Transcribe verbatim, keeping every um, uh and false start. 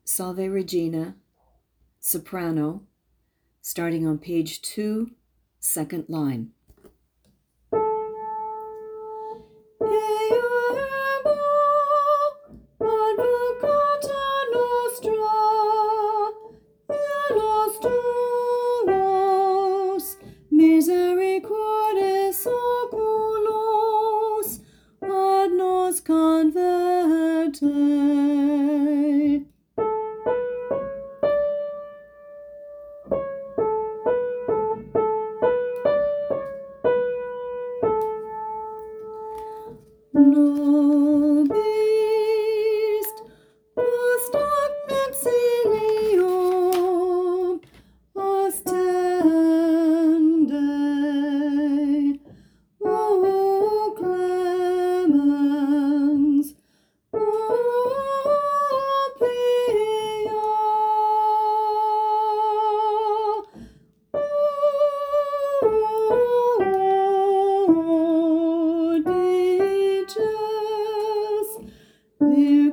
Salve Regina, soprano, starting on page two, second line. Misericordes oculos ad nos converte. Nobis post hoc exilium ostende, O clemens, O pia, O dices,